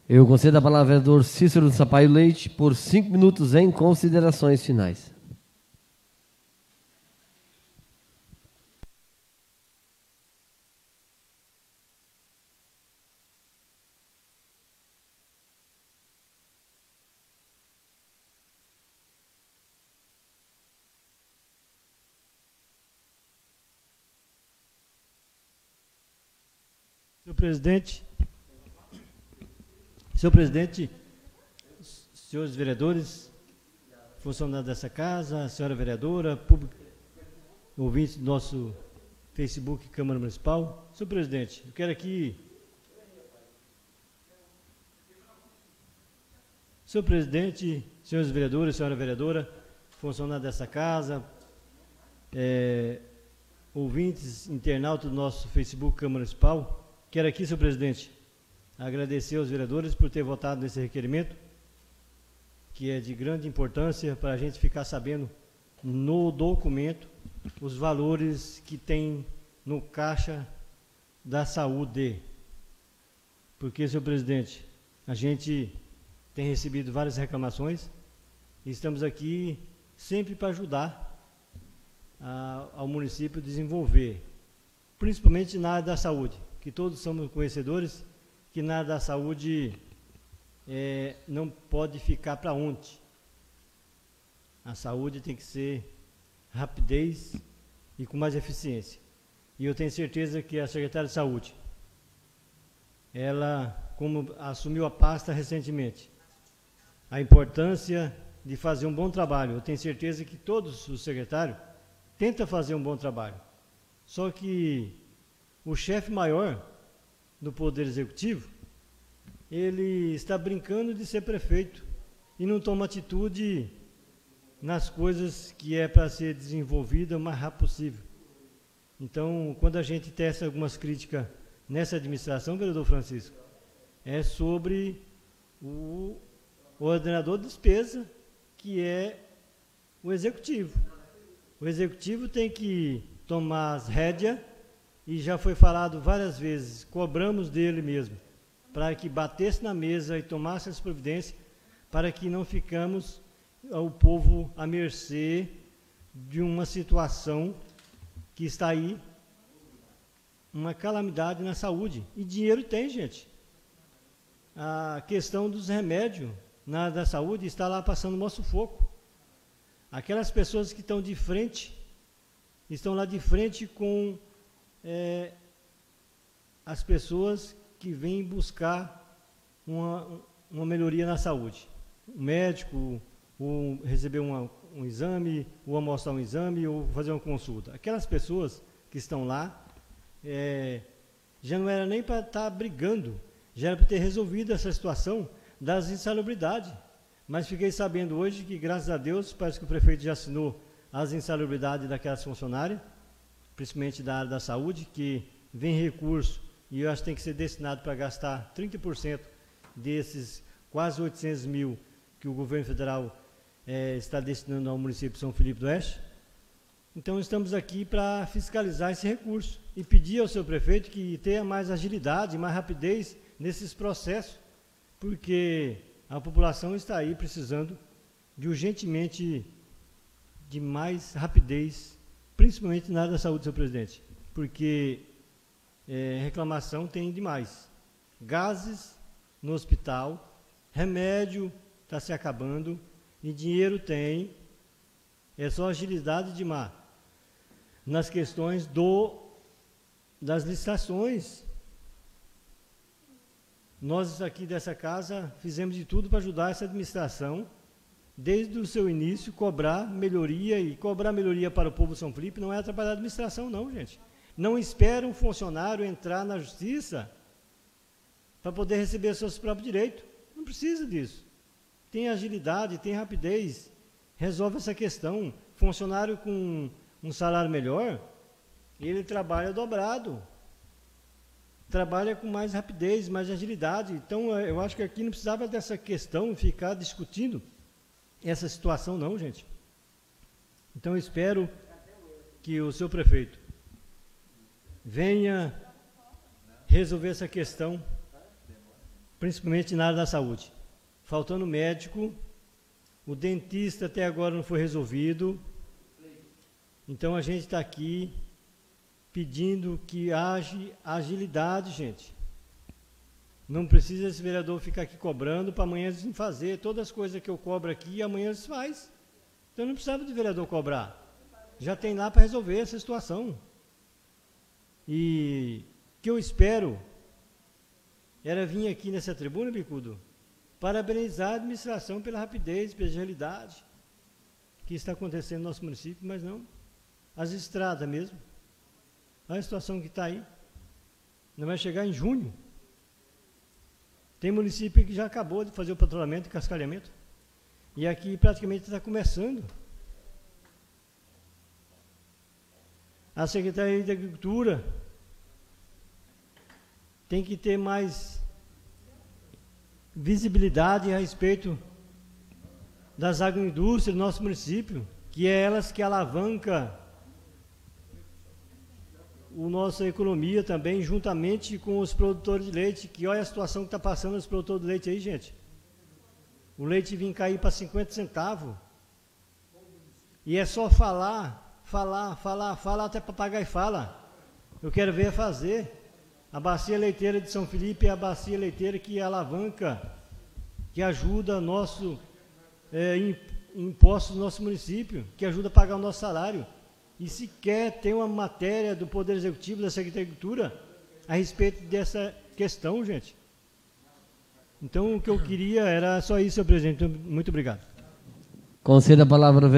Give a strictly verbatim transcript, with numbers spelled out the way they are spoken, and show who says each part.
Speaker 1: Eu concedo a palavra ao vereador Cícero Sampaio Leite por cinco minutos em considerações finais.
Speaker 2: Senhor presidente, senhor presidente, senhores vereadores, funcionários dessa casa, senhora vereadora, público, ouvintes do nosso Facebook Câmara Municipal. Senhor presidente, eu quero aqui... Senhor presidente, senhores vereadores, senhora vereadora, funcionários dessa casa, é, ouvintes, internautas do nosso Facebook Câmara Municipal, quero aqui, senhor presidente, agradecer aos vereadores por ter votado nesse requerimento, que é de grande importância para a gente ficar sabendo no documento os valores que tem no caixa da saúde. Porque, senhor presidente, a gente tem recebido várias reclamações e estamos aqui sempre para ajudar a, ao município a desenvolver, principalmente na área da saúde, que todos somos conhecedores que na área da saúde é, não pode ficar para ontem. A saúde tem que ser rapidez e com mais eficiência. E eu tenho certeza que a secretária de saúde, ela, como assumiu a pasta recentemente, a importância de fazer um bom trabalho. Eu tenho certeza que todos os secretários tentam fazer um bom trabalho. Só que o chefe maior do Poder Executivo, ele está brincando de ser prefeito e não toma atitude nas coisas que é para ser desenvolvida o mais rápido possível. Então, quando a gente testa algumas críticas nessa administração, vereador Francisco, é sobre o ordenador de despesa, que é o Executivo. O Executivo tem que tomar as rédeas, e já foi falado várias vezes, cobramos dele mesmo, para que batesse na mesa e tomasse as providências, para que não ficamos ao povo à mercê de uma situação que está aí, uma calamidade na saúde. E dinheiro tem, gente. A questão dos remédios na área da saúde está lá passando o maior sufoco. Aquelas pessoas que estão de frente, estão lá de frente com é, as pessoas que vêm buscar uma, uma melhoria na saúde. O médico, ou receber uma, um exame, ou amostrar um exame, ou fazer uma consulta. Aquelas pessoas que estão lá, é, já não era nem para estar brigando, já era para ter resolvido essa situação das insalubridades. Mas fiquei sabendo hoje que, graças a Deus, parece que o prefeito já assinou as insalubridades daquelas funcionárias, principalmente da área da saúde, que vem recurso, e eu acho que tem que ser destinado para gastar trinta por cento desses quase oitocentos mil que o governo federal é, está destinando ao município de São Felipe do Oeste. Então, estamos aqui para fiscalizar esse recurso e pedir ao seu prefeito que tenha mais agilidade, mais rapidez nesses processos, porque a população está aí precisando de urgentemente de mais rapidez, principalmente na área da saúde, senhor presidente, porque é, reclamação tem demais. Gases no hospital, remédio está se acabando, e dinheiro tem, é só agilidade de mar nas questões do, das licitações. Nós aqui dessa casa fizemos de tudo para ajudar essa administração, desde o seu início, cobrar melhoria, e cobrar melhoria para o povo de São Felipe não é atrapalhar a administração, não, gente. Não espera um funcionário entrar na justiça para poder receber seus próprios direitos. Não precisa disso. Tem agilidade, tem rapidez, resolve essa questão. Funcionário com um salário melhor, ele trabalha dobrado, trabalha com mais rapidez, mais agilidade. Então, eu acho que aqui não precisava dessa questão, ficar discutindo essa situação, não, gente. Então, eu espero que o seu prefeito venha resolver essa questão, principalmente na área da saúde. Faltando médico, o dentista até agora não foi resolvido. Então a gente está aqui pedindo que haja agilidade, gente. Não precisa esse vereador ficar aqui cobrando para amanhã eles fazer. Todas as coisas que eu cobro aqui, amanhã eles fazem. Então não precisava de vereador cobrar. Já tem lá para resolver essa situação. E o que eu espero era vir aqui nessa tribuna, Bicudo, parabenizar a administração pela rapidez, pela agilidade que está acontecendo no nosso município, mas não. As estradas mesmo. Olha a situação que está aí. Não vai chegar em junho. Tem município que já acabou de fazer o patrulhamento e cascalhamento. E aqui praticamente está começando. A Secretaria de Agricultura tem que ter mais visibilidade a respeito das agroindústrias do nosso município, que é elas que alavanca a nossa economia também, juntamente com os produtores de leite, que olha a situação que está passando os produtores de leite aí, gente. O leite vinha cair para cinquenta centavos. E é só falar, falar, falar, falar, até papagaio fala. Eu quero ver fazer. A bacia leiteira de São Felipe é a bacia leiteira que alavanca, que ajuda nosso é, impostos do nosso município, que ajuda a pagar o nosso salário. E se quer ter uma matéria do Poder Executivo, da Secretaria de Agricultura, a respeito dessa questão, gente. Então, o que eu queria era só isso, senhor presidente. Muito obrigado.
Speaker 1: Conceda a palavra ao